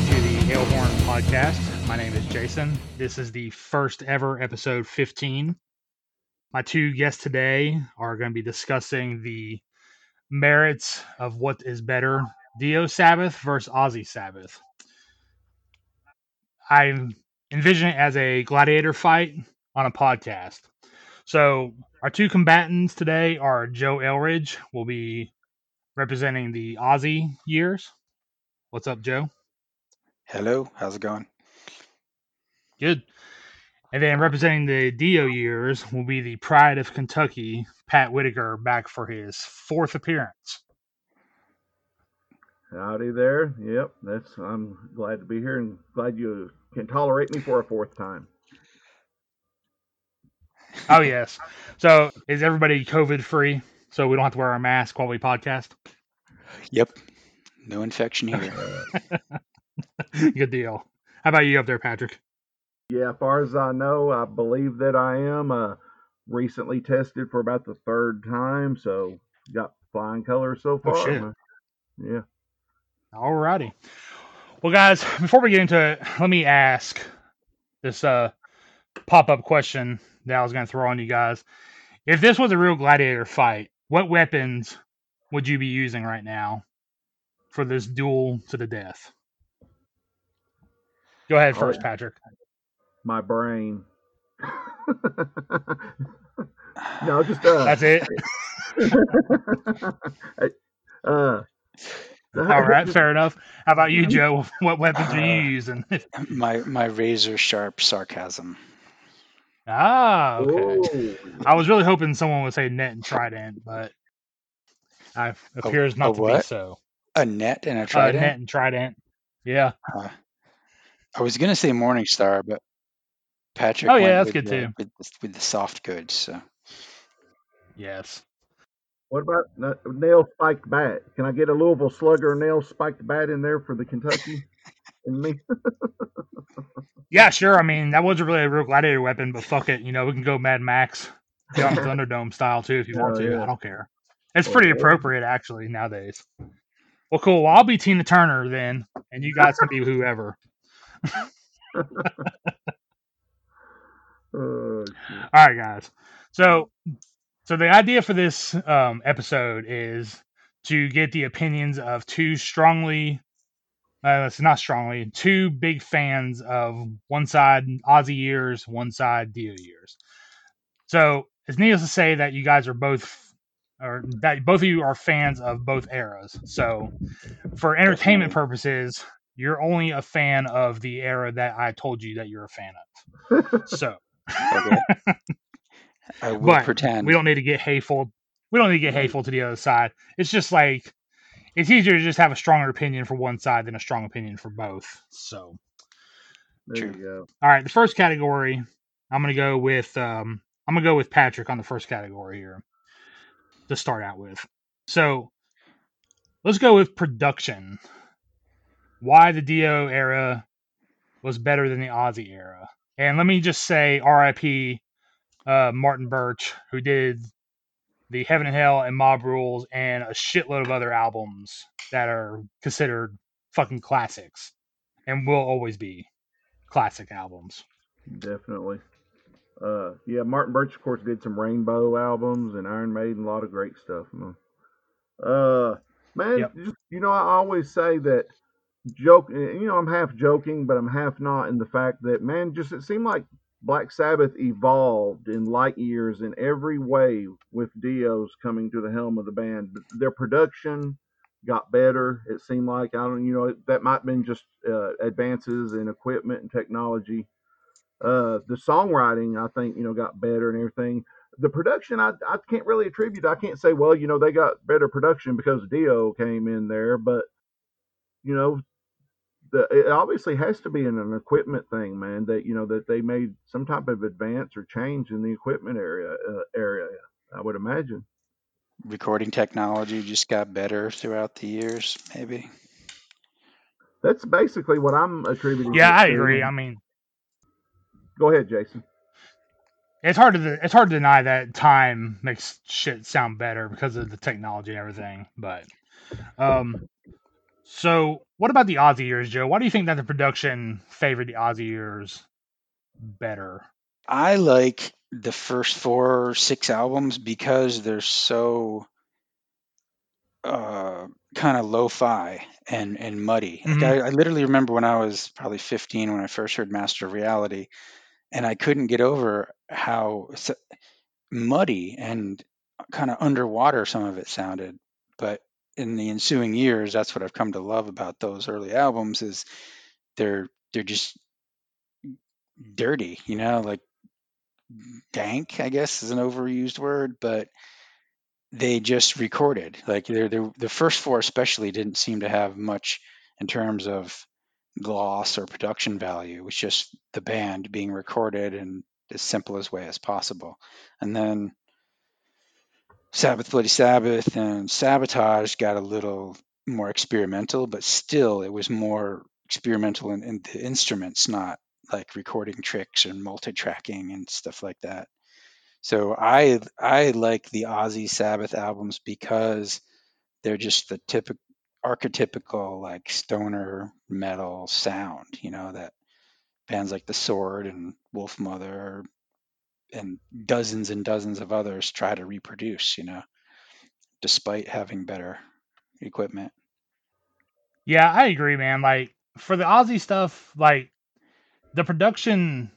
to the Hailhorn Podcast. My name is Jason. This is the first ever episode 15. My two guests today are going to be discussing the merits of what is better, Dio Sabbath versus Ozzy Sabbath. I envision it as a gladiator fight on a podcast. So our two combatants today are Joe Elridge, will be representing the Ozzy years. What's up, Joe? Hello, how's it going? Good. And then representing the Dio years will be the pride of Kentucky, Pat Whitaker, back for his fourth appearance. Howdy there. Yep, I'm glad to be here and glad you can tolerate me for a fourth time. Oh, yes. So is everybody COVID free so we don't have to wear our mask while we podcast? Yep, no infection here. Good deal. How about you up there, Patrick? Yeah, as far as I know, I believe that I am recently tested for about the third time, so got flying colors so far. Oh, shit. Yeah. Alrighty. Well, guys, before we get into it, let me ask this pop-up question that I was going to throw on you guys. If this was a real gladiator fight, what weapons would you be using right now for this duel to the death? Go ahead first, Patrick. My brain. No, just That's it. All right, fair enough. How about you, Joe? What weapons are you using? My razor sharp sarcasm. Ah, okay. Ooh. I was really hoping someone would say net and trident, but it appears not to be so. A net and a trident? Net and trident. Yeah. I was gonna say Morningstar, but Patrick. Oh yeah, that's good too. With the soft goods. So. Yes. What about nail spiked bat? Can I get a Louisville Slugger nail spiked bat in there for the Kentucky and me? Yeah, sure. I mean, that wasn't really a real gladiator weapon, but fuck it. You know, we can go Mad Max, Young Thunderdome style too if you want to. Yeah. I don't care. It's pretty appropriate actually nowadays. Well, cool. Well, I'll be Tina Turner then, and you guys can be whoever. All right, guys. So the idea for this episode is to get the opinions of two big fans of one side Ozzy years, one side Dio years. So it's needless to say that you guys are both of you are fans of both eras. So for entertainment purposes, you're only a fan of the era that I told you that you're a fan of. So okay. I will pretend. We don't need to get hateful. We don't need to get hateful to the other side. It's just like it's easier to just have a stronger opinion for one side than a strong opinion for both. So there you go. All right, the first category, I'm gonna go with Patrick on the first category here to start out with. So let's go with production. Why the Dio era was better than the Ozzy era. And let me just say R.I.P. Martin Birch, who did the Heaven and Hell and Mob Rules and a shitload of other albums that are considered fucking classics and will always be classic albums. Definitely. Yeah, Martin Birch, of course, did some Rainbow albums and Iron Maiden, a lot of great stuff. Man, Yep. just, I always say that I'm half joking, but I'm half not in the fact that, man, just it seemed like Black Sabbath evolved in light years in every way with Dio's coming to the helm of the band. But their production got better. It seemed like, that might have been just advances in equipment and technology. The songwriting, I think, got better and everything. The production, I can't really attribute. I can't say, well, they got better production because Dio came in there, but it obviously has to be an equipment thing, man. That that they made some type of advance or change in the equipment area. I would imagine. Recording technology just got better throughout the years, maybe. That's basically what I'm attributing. Yeah, I agree. I mean, go ahead, Jason. It's hard to deny that time makes shit sound better because of the technology and everything. But So, what about the Ozzy years, Joe? Why do you think that the production favored the Ozzy years better? I like the first 4 or 6 albums because they're so kind of lo-fi and muddy. Like Hmm. I literally remember when I was probably 15 when I first heard Master of Reality, and I couldn't get over how muddy and kind of underwater some of it sounded. But in the ensuing years, that's what I've come to love about those early albums is they're just dirty, like dank, I guess is an overused word, but they just recorded. Like the first 4 especially didn't seem to have much in terms of gloss or production value. It was just the band being recorded in as simple as way as possible. And then Sabbath Bloody Sabbath and Sabotage got a little more experimental, but still it was more experimental in the instruments, not like recording tricks and multi-tracking and stuff like that. So I like the Ozzy Sabbath albums because they're just the typical archetypical like stoner metal sound, that bands like The Sword and Wolf Mother and dozens of others try to reproduce, despite having better equipment. Yeah, I agree, man. Like for the Ozzy stuff, like the production,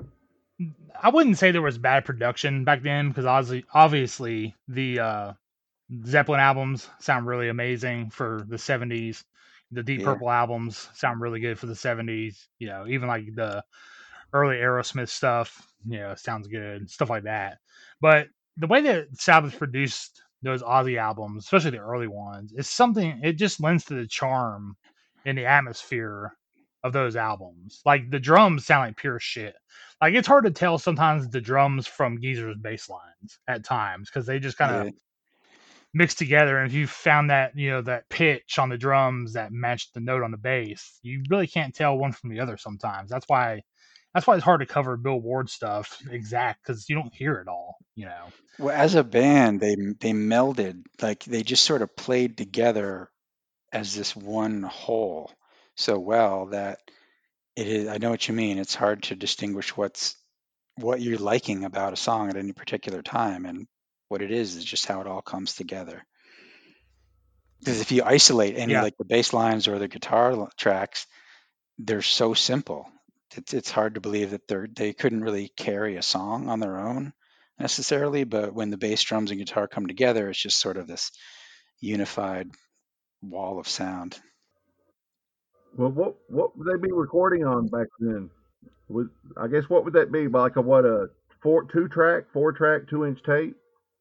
I wouldn't say there was bad production back then because obviously the Zeppelin albums sound really amazing for the 70s. The Deep Yeah. Purple albums sound really good for the 70s. Even like the early Aerosmith stuff, sounds good, stuff like that. But the way that Sabbath produced those Ozzy albums, especially the early ones, is something, it just lends to the charm and the atmosphere of those albums. Like the drums sound like pure shit. Like it's hard to tell sometimes the drums from Geezer's bass lines at times because they just kind of Yeah. mixed together. And if you found that, that pitch on the drums that matched the note on the bass, you really can't tell one from the other sometimes. That's why it's hard to cover Bill Ward stuff exact because you don't hear it all. Well, as a band, they melded, like they just sort of played together as this one whole so well that it is. I know what you mean. It's hard to distinguish what you're liking about a song at any particular time, and what it is just how it all comes together. Because if you isolate any Yeah. like the bass lines or the guitar tracks, they're so simple. It's hard to believe that they couldn't really carry a song on their own necessarily, but when the bass, drums, and guitar come together, it's just sort of this unified wall of sound. Well, what would they be recording on back then? Would I guess what would that be? Like a 4 track 2-inch tape?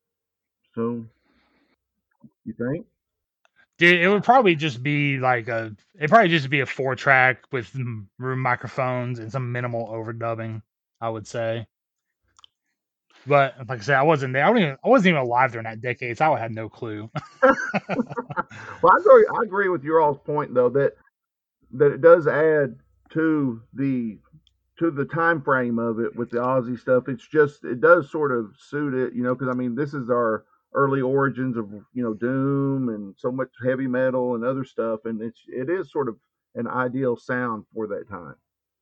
So you think? Dude, it would probably just be like it'd probably just be a 4-track with room microphones and some minimal overdubbing, I would say. But like I said, I wasn't there. I wasn't even alive during that decade, so I had no clue. Well, I agree with your all's point though that it does add to the time frame of it with the Aussie stuff. It's just it does sort of suit it, because I mean this is our early origins of doom and so much heavy metal and other stuff, and it is sort of an ideal sound for that time.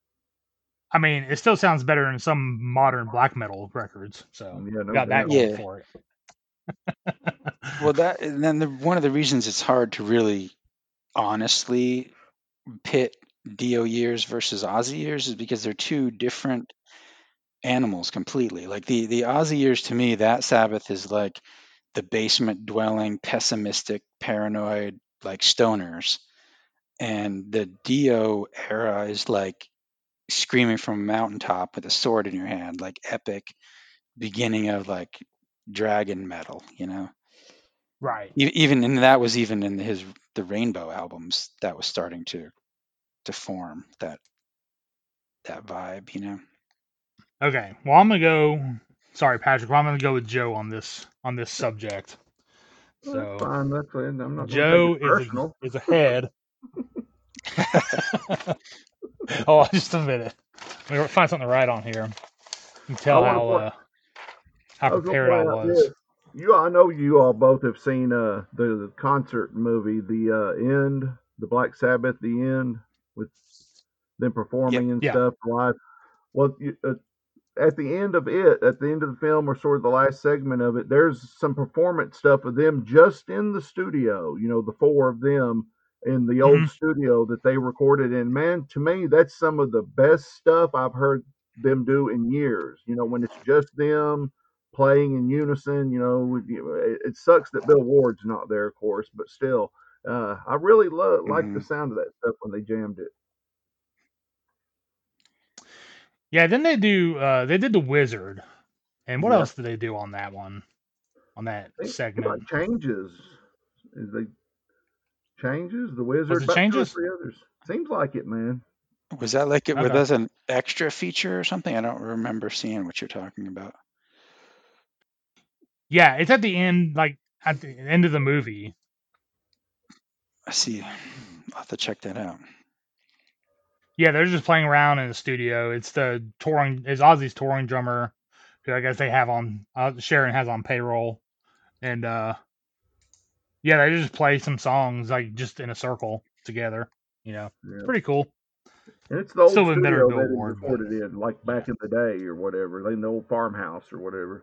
I mean, it still sounds better than some modern black metal records, so Yeah, no got that doubt. going Yeah. for it. Well, that and then one of the reasons it's hard to really honestly pit Dio years versus Ozzy years is because they're two different animals completely. Like the Ozzy years to me, that Sabbath is like the basement dwelling, pessimistic, paranoid, like stoners. And the Dio era is like screaming from a mountaintop with a sword in your hand, like epic beginning of like dragon metal. Right. Even and that was even in the Rainbow albums that was starting to form that vibe. Okay. Well, I'm gonna go. Sorry, Patrick. Well, I'm gonna go with Joe on this subject. Well, that's So fine. That's it. I'm not going to take it Joe personal. is ahead. Oh, just a minute. Let me find something to write on here. You can I tell want to point. how I was going to prepared I point out was. this. I know you all both have seen the concert movie, The End. the Black Sabbath, the end with them Yep. performing and Yeah. stuff live. Well, at the end of it, at the end of the film, or sort of the last segment of it, there's some performance stuff of them just in the studio. The four of them in the hmm old studio that they recorded in. Man, to me, that's some of the best stuff I've heard them do in years. When it's just them playing in unison. It sucks that Bill Ward's not there, of course, but still, I really like the hmm sound of that stuff when they jammed it. Yeah, then they did the Wizard. And what Yeah, else did they do on that one? On that I think like segment? changes. Is they changes the Was wizard it about two or Changes? three others. Seems like it, man. Was that like it? Was Okay. that an extra feature or something? I don't remember seeing what you're talking about. Yeah, it's at the end, like at the end of the movie. I see. I'll have to check that out. Yeah, they're just playing around in the studio. It's Ozzy's touring drummer, who I guess they have on Sharon has on payroll, and yeah, they just play some songs like just in a circle together. It's Yeah, pretty cool. and it's the old Still been better than studio Bill that it Ward, but recorded in, like yeah. back in the day or whatever, in the old farmhouse or whatever.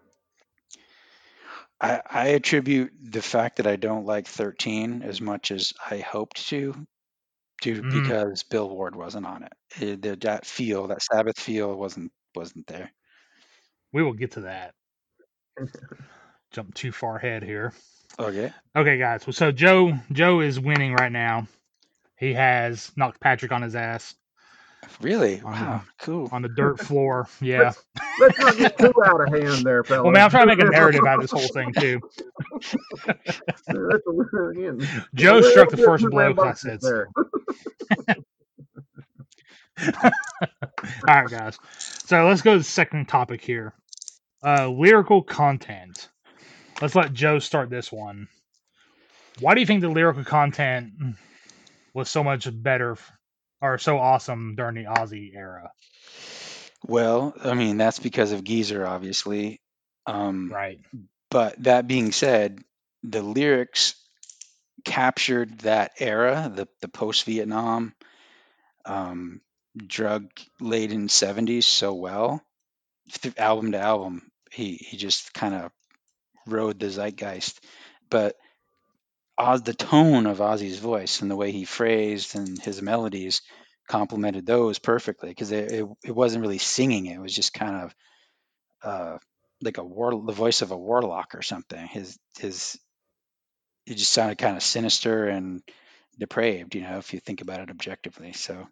I attribute the fact that I don't like 13 as much as I hoped to hmm because Bill Ward wasn't on it. That Sabbath feel wasn't there. We will get to that. Jump too far ahead here. Okay. Okay, guys. So Joe is winning right now. He has knocked Patrick on his ass Really? on the Wow. Cool. on the dirt floor. Yeah. Let's not get too out of hand there, Well, man, fellas. I'm trying to make a narrative out of this whole thing too. That's again, Joe a struck little the bit first too blow because I rambunctious said there. so. All right, guys. So let's go to the second topic here. Lyrical content. Let's let Joe start this one. Why do you think the lyrical content was so much better or so awesome during the Ozzy era? Well, I mean, that's because of Geezer, obviously. Right. But that being said, the lyrics captured that era, the post-Vietnam, drug-laden 70s so well. Album to album, he just kind of rode the zeitgeist. But the tone of Ozzy's voice and the way he phrased and his melodies complemented those perfectly because it wasn't really singing. It was just kind of like the voice of a warlock or something. It just sounded kind of sinister and depraved, if you think about it objectively. So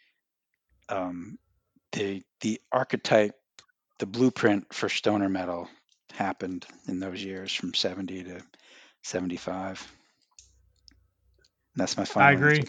the archetype, the blueprint for stoner metal happened in those years from 70 to 75. And that's my I final answer. agree.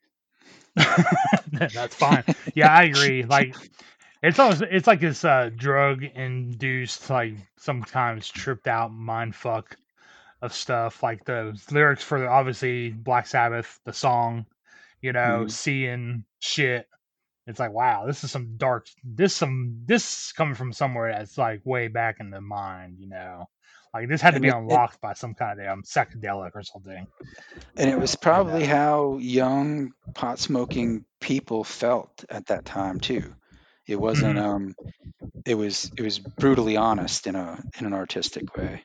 That's fine. Yeah, I agree. Like it's like this drug induced, like sometimes tripped out mind fuck of stuff. Like the lyrics for obviously Black Sabbath, the song, Mhm. seeing shit. It's like, wow, this is some dark. This coming from somewhere that's like way back in the mind. Like this had to And be it unlocked by some kind of damn psychedelic or something. and it was And probably how young pot smoking people felt at that time too. It wasn't mhm. it was brutally honest in an artistic way.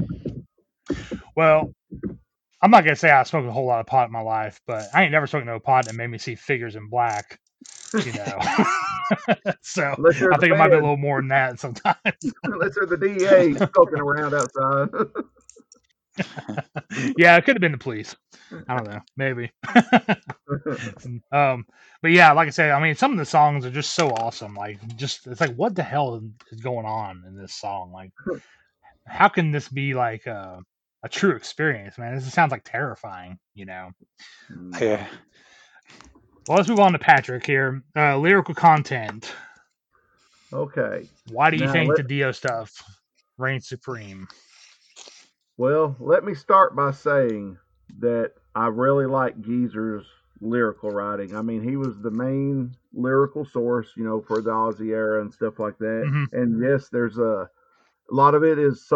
Well, I'm not gonna say I smoked a whole lot of pot in my life, but I ain't never smoked no pot that made me see figures in black. You know, so Unless you're I the think it might be a feds, little more than that sometimes. unless you're the DEA poking around outside. Yeah, it could have been the police. I don't know, maybe. But yeah, like I said, I mean, some of the songs are just so awesome. Like, just it's like, what the hell is going on in this song? Like, how can this be like a true experience, man? This sounds like terrifying. Yeah. Well, let's move on to Patrick here. Lyrical content. Okay. Why do you Now think the Dio stuff reigns supreme? let me start by saying that I really like Geezer's lyrical writing. I mean, he was the main lyrical source, for the Aussie era and stuff like that. hmm And yes, there's a lot of it is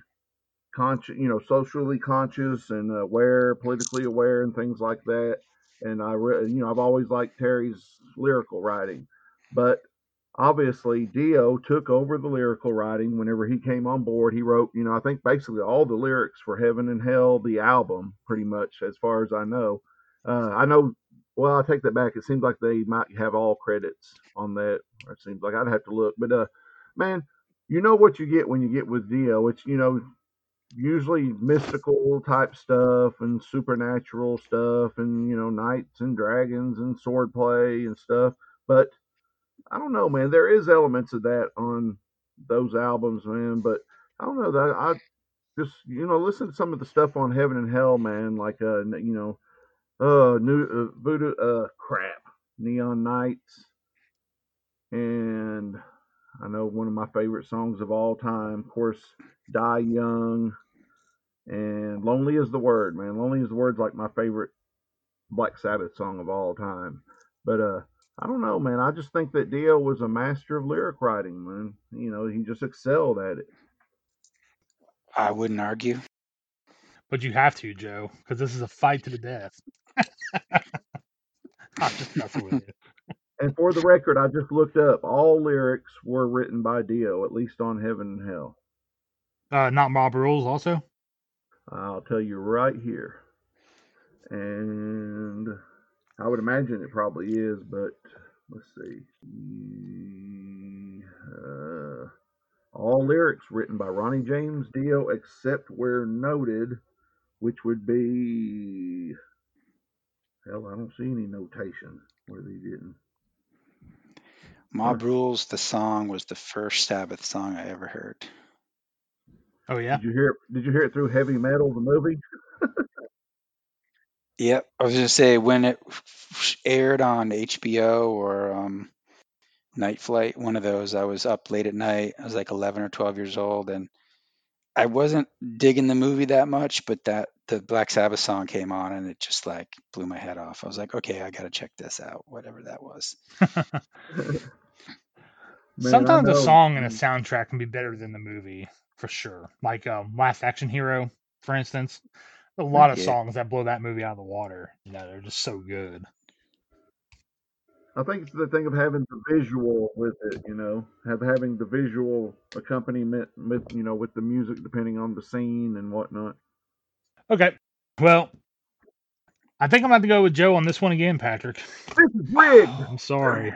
socially conscious and aware, politically aware, and things like that. and I've always liked Terry's lyrical writing, but obviously Dio took over the lyrical writing whenever he came on board. He wrote, I think basically all the lyrics for Heaven and Hell, the album, pretty much, as far as I know. I know. Well, I take that back. It seems like they might have all credits on that. It seems like I'd have to look, but man, you know what you get when you get with Dio. It's usually mystical type stuff and supernatural stuff and knights and dragons and swordplay and stuff. But I don't know, man. There is elements of that on those albums, man. But I don't know that I just listen to some of the stuff on Heaven and Hell, man. Like new Voodoo, crap, Neon Nights, and I know one of my favorite songs of all time, of course, Die Young, and Lonely is the Word, man. Lonely is the Word's like my favorite Black Sabbath song of all time. But I don't know, man. I just think that Dio was a master of lyric writing, man. He just excelled at it. I wouldn't argue. But you have to, Joe, because this is a fight to the death. I'm just messing with you. And for the record, I just looked up. All lyrics were written by Dio, at least on Heaven and Hell. Not Mob Rules, also. I'll tell you right here. And I would imagine it probably is, but let's see. All lyrics written by Ronnie James Dio, except where noted, which would be. Hell, I don't see any notation where they didn't. Mob Rules, the song, was the first Sabbath song I ever heard. Oh yeah. Did you hear it through Heavy Metal, the movie? Yep, I was gonna say when it aired on HBO or Night Flight, one of those. I was up late at night. I was like 11 or 12 years old, and I wasn't digging the movie that much, but the Black Sabbath song came on, and it just like blew my head off. I was like, okay, I gotta check this out, whatever that was. Man, Sometimes I a know. song and a soundtrack can be better than the movie, for sure. Like Last Action Hero, for instance. A lot of Yeah. songs that blow that movie out of the water. They're just so good. I think it's the thing of having the visual with it, having the visual accompaniment with, with the music, depending on the scene and whatnot. Okay, well, I think I'm going to go with Joe on this one again, Patrick. This is rigged. I'm sorry.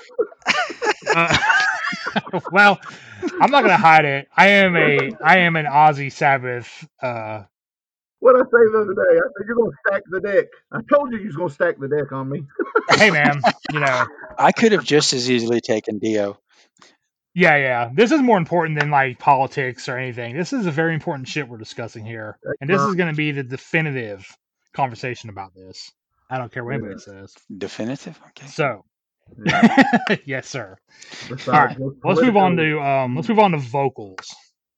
Well, I'm not going to hide it. I am an Ozzy Sabbath. What I say the other day, I said you're gonna stack the deck. I told you was gonna stack the deck on me. Hey man, I could have just as easily taken Dio. Yeah. This is more important than like politics or anything. This is a very important shit we're discussing here, and this is going to be the definitive conversation about this. I don't care what anybody says. Definitive. Okay. So, yes, sir. All right, let's move on to vocals.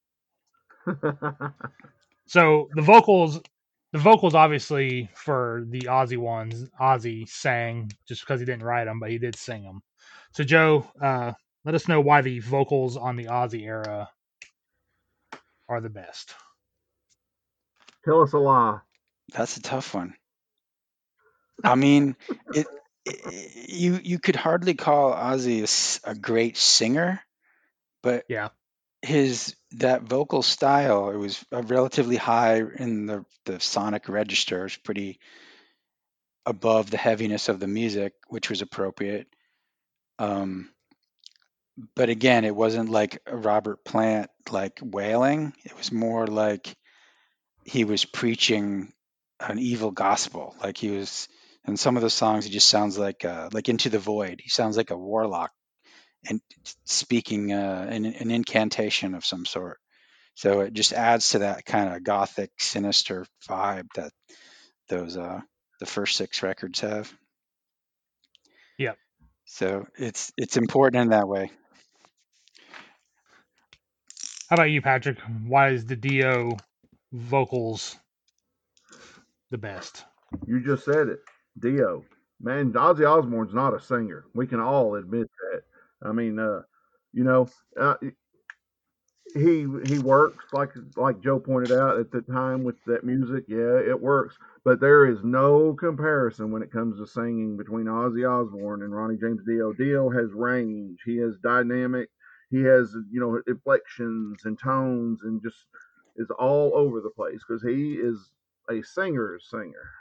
So the vocals obviously for the Ozzy ones, Ozzy sang just because he didn't write them, but he did sing them. So Joe, let us know why the vocals on the Ozzy era are the best. Tell us a lie. That's a tough one. I mean, you could hardly call Ozzy a great singer, but yeah, that vocal style, it was relatively high in the sonic registers, pretty above the heaviness of the music, which was appropriate. But again, it wasn't like a Robert Plant like wailing. It was more like he was preaching an evil gospel. Like he was in some of the songs, he just sounds like Into the Void. He sounds like a warlock and speaking an incantation of some sort. So it just adds to that kind of gothic, sinister vibe that those the first 6 records have. yeah. So it's important in that way. How about you, Patrick? Why is the Dio vocals the best? You just said it, Dio. Man, Ozzy Osbourne's not a singer. We can all admit that. I mean, he works like Joe pointed out at the time with that music. Yeah, it works, but there is no comparison when it comes to singing between Ozzy Osbourne and Ronnie James Dio. Dio has range. He has dynamic. He has inflections and tones and just is all over the place because he is a singer's singer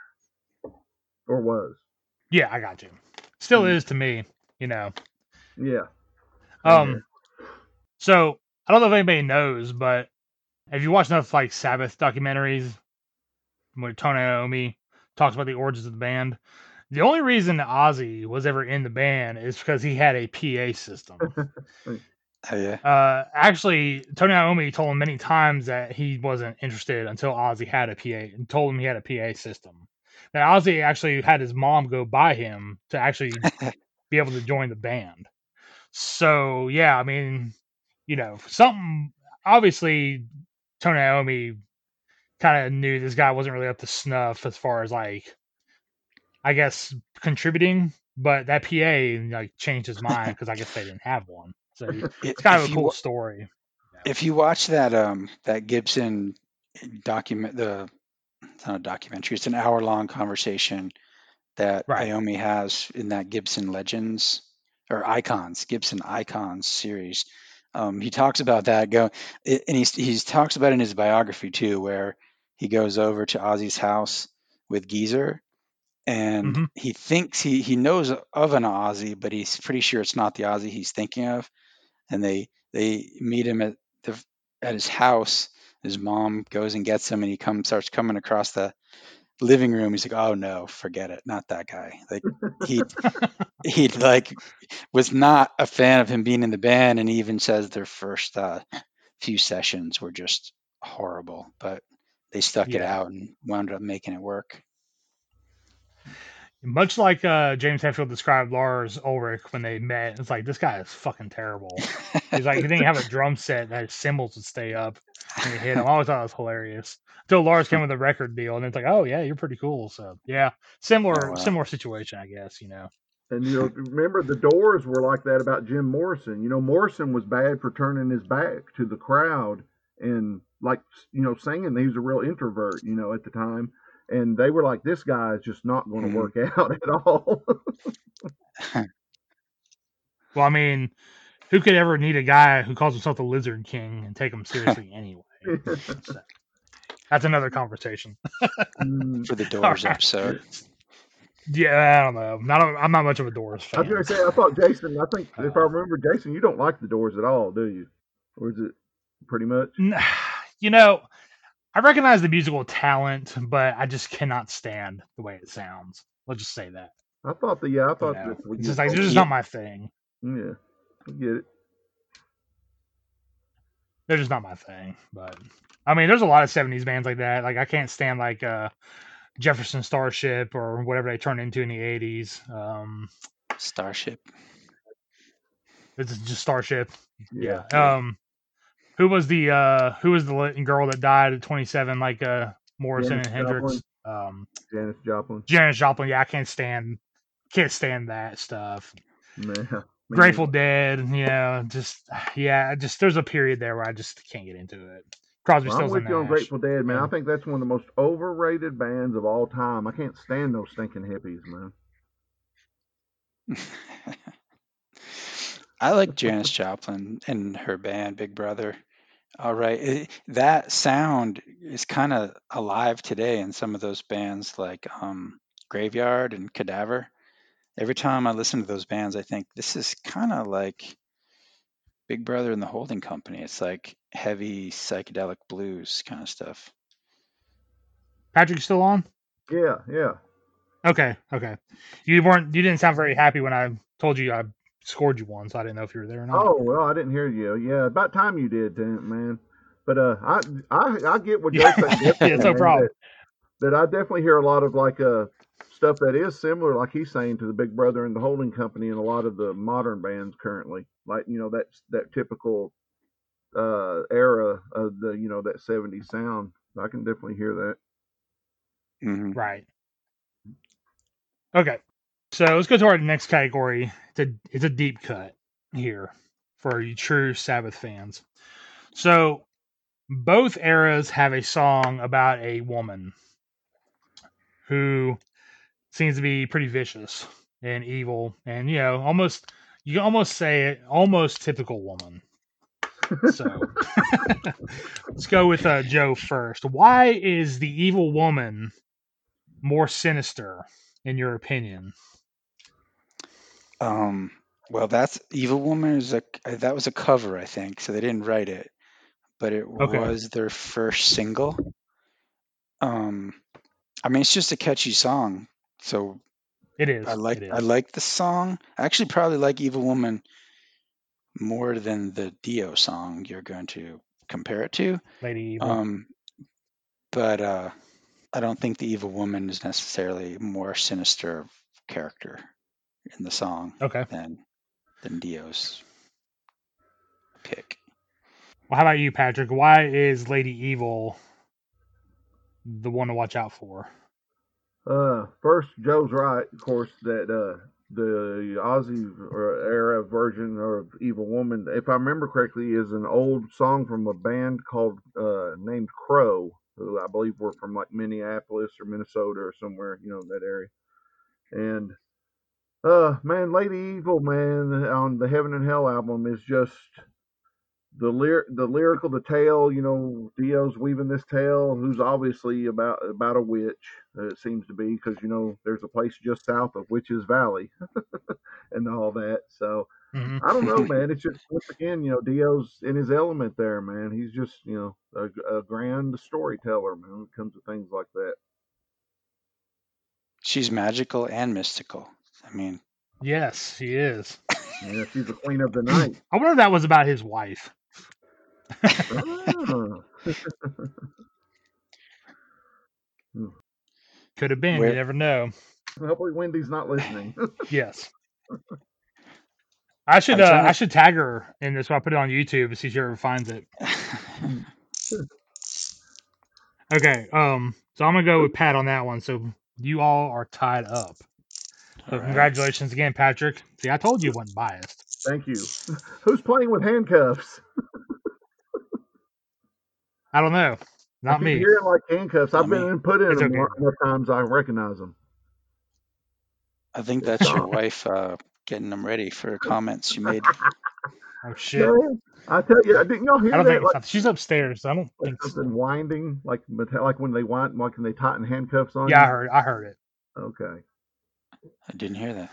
or was. Yeah, I got you. Still Mm, is to me, you know. yeah, same here. So I don't know if anybody knows, but have you watched enough like Sabbath documentaries where Tony Iommi talks about the origins of the band? The only reason that Ozzy was ever in the band is because he had a PA system. Oh yeah. Actually, Tony Iommi told him many times that he wasn't interested until Ozzy had a PA and told him he had a PA system. Now, Ozzy actually had his mom go buy him to actually be able to join the band. So, yeah, I mean, something obviously Tony Iommi kind of knew this guy wasn't really up to snuff as far as like, I guess, contributing, but that PA like changed his mind because I guess they didn't have one. So it's kind of If a you cool story. if you watch that Gibson document, it's not a documentary, it's an hour-long conversation that Right. Iommi has in that Gibson Legends or Icons, Gibson Icons series. He talks about that and he talks about it in his biography too, where he goes over to Ozzy's house with Geezer, and Mm-hmm. he thinks he knows of an Ozzy, but he's pretty sure it's not the Ozzy he's thinking of. And they meet him at his house. His mom goes and gets him, and he starts coming across the living room. He's like, "Oh no, forget it, not that guy." Like he like was not a fan of him being in the band, and he even says their first few sessions were just horrible, but they stuck it Yeah. out and wound up making it work. Much like James Hetfield described Lars Ulrich when they met, it's like this guy is fucking terrible. He's like he didn't have a drum set that his cymbals would stay up when you hit him. I always thought it was hilarious. Until Lars came with a record deal, and it's like, oh yeah, you're pretty cool. So yeah, Oh wow. similar situation, I guess. And remember the Doors were like that about Jim Morrison. Morrison was bad for turning his back to the crowd and like singing. He was a real introvert, at the time. And they were like, this guy is just not going to work out at all. Well, I mean, who could ever need a guy who calls himself the Lizard King and take him seriously anyway? So, that's another conversation. For the Doors Right. episode. Yeah, I don't know. I'm not much of a Doors fan. I was going to say, I thought Jason. I think if I remember, Jason, you don't like the Doors at all, do you? Or is it pretty much? I recognize the musical talent, but I just cannot stand the way it sounds. Let's just say that. I thought that's what It's you just like this is not my thing. Yeah, I get it. They're just not my thing. But I mean, there's a lot of '70s bands like that. Like I can't stand like Jefferson Starship or whatever they turned into in the '80s. Starship. It's just Starship. Yeah. Who was the girl that died at 27? Like Morrison Janis and Hendrix. Janis Joplin. Janis Joplin. Yeah, I can't stand that stuff. Man, Grateful Dead. Just there's a period there where I just can't get into it. Crosby, I'm Stills, with and you on Nash. Grateful Dead, man. I think that's one of the most overrated bands of all time. I can't stand those stinking hippies, man. I like Janis Joplin and her band Big Brother. All right, that sound is kind of alive today in some of those bands like Graveyard and Cadaver. Every time I listen to those bands, I think this is kind of like Big Brother and the Holding Company. It's like heavy psychedelic blues kind of stuff. Patrick, you still on? Yeah. Okay. You didn't sound very happy when I told you I scored you one, so I didn't know if you were there or not. Oh well, I didn't hear you. Yeah, about time you did, man. But I get what Joe said. It's no problem. That I definitely hear a lot of like stuff that is similar, like he's saying, to the Big Brother and the Holding Company and a lot of the modern bands currently. Like that typical era of the that '70s sound. I can definitely hear that. Mm-hmm. Right. Okay. So let's go to our next category. It's a deep cut here for you true Sabbath fans. So both eras have a song about a woman who seems to be pretty vicious and evil, and almost you can almost say it, almost typical woman. So let's go with Joe first. Why is the evil woman more sinister, in your opinion? Well, that's Evil Woman that was a cover, I think, so they didn't write it, but it Okay, was their first single. I mean, it's just a catchy song, so it I is. like It I is. like the song. I actually probably like Evil Woman more than the Dio song you're going to compare it to. Lady Evil. Um, but I don't think the Evil Woman is necessarily a more sinister character in the song Okay. than Dio's pick. Well, how about you, Patrick? Why is Lady Evil the one to watch out for? First, Joe's right, of course, that the Ozzy era version of Evil Woman, if I remember correctly, is an old song from a band called named Crow, who I believe were from like Minneapolis or Minnesota or somewhere, that area. And man, Lady Evil, man, on the Heaven and Hell album is just the lyrical, the tale. Dio's weaving this tale, who's obviously about a witch. It seems to be because there's a place just south of Witches Valley and all that. So Mm-hmm. I don't know, man. It's just once again, Dio's in his element there, man. He's just a grand storyteller, man. When it comes to things like that. She's magical and mystical. I mean, Yes, she is. Yeah, she's the queen of the night. I wonder if that was about his wife. Ah. Could have been. You where never know. Hopefully, Wendy's not listening. Yes. I should I'm trying I should tag her in this when I put it on YouTube and see if she ever finds it. to. Okay. So I'm gonna go with Pat on that one. So you all are tied up. All So right. congratulations again, Patrick. See, I told you it wasn't biased. Thank you. Who's playing with handcuffs? I don't know. I Not keep me. hearing like handcuffs. Not I've been me. put in It's them okay. enough times I recognize them. I think that's your wife getting them ready for comments you made. Oh shit. Man, I tell you, didn't y'all hear I don't that? think it's not. She's upstairs. So I don't Like think so. something winding, like when they wind, like when they tighten handcuffs on Yeah, you. I heard it. Okay. I didn't hear that.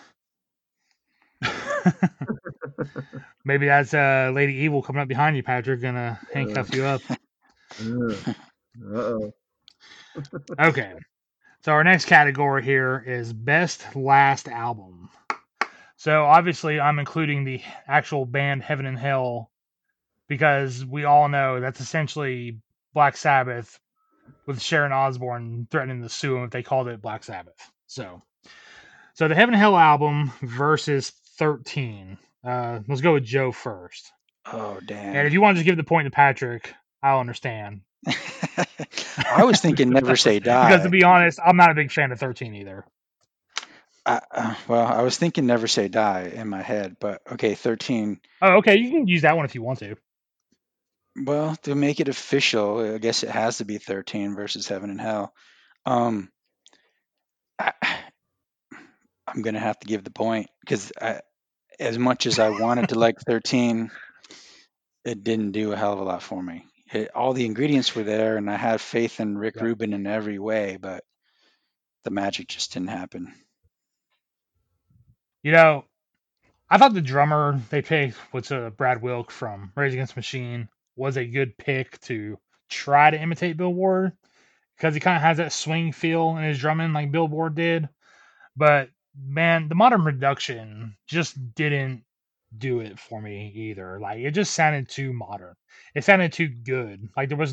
Maybe that's Lady Evil coming up behind you, Patrick, gonna handcuff you up. Uh-oh. Okay. So our next category here is Best Last Album. So obviously I'm including the actual band Heaven and Hell because we all know that's essentially Black Sabbath with Sharon Osbourne threatening to sue them if they called it Black Sabbath. So the Heaven and Hell album versus 13. Let's go with Joe first. Oh, And damn. if you want to just give the point to Patrick, I'll understand. I was thinking Never Say Die. Because to be honest, I'm not a big fan of 13 either. Well, I was thinking Never Say Die in my head, but okay, 13. Oh, okay. You can use that one if you want to. Well, to make it official, I guess it has to be 13 versus Heaven and Hell. I'm going to have to give the point because as much as I wanted to like 13, it didn't do a hell of a lot for me. All the ingredients were there, and I had faith in Rick Rubin in every way, but the magic just didn't happen. I thought the drummer they picked, was Brad Wilk from Rage Against the Machine, was a good pick to try to imitate Bill Ward because he kind of has that swing feel in his drumming like Bill Ward did. But man, the modern production just didn't do it for me either. Like it just sounded too modern. It sounded too good. Like there was